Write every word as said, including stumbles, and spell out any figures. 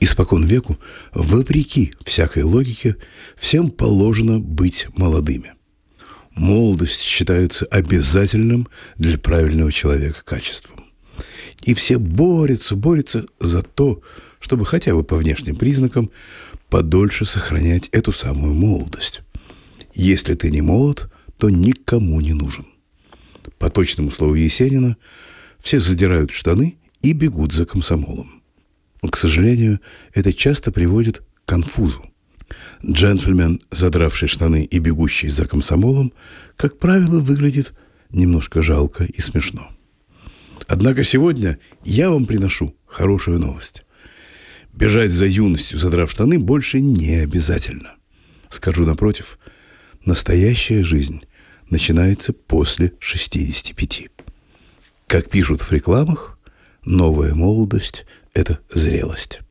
Испокон веку, вопреки всякой логике, всем положено быть молодыми. Молодость считается обязательным для правильного человека качеством. И все борются, борются за то, чтобы хотя бы по внешним признакам подольше сохранять эту самую молодость. Если ты не молод, то никому не нужен. По точному слову Есенина, все задирают штаны и бегут за комсомолом. К сожалению, это часто приводит к конфузу. Джентльмен, задравший штаны и бегущий за комсомолом, как правило, выглядит немножко жалко и смешно. Однако сегодня я вам приношу хорошую новость. Бежать за юностью, задрав штаны, больше не обязательно. Скажу напротив, настоящая жизнь начинается после шестидесяти пяти. Как пишут в рекламах, новая молодость – это зрелость.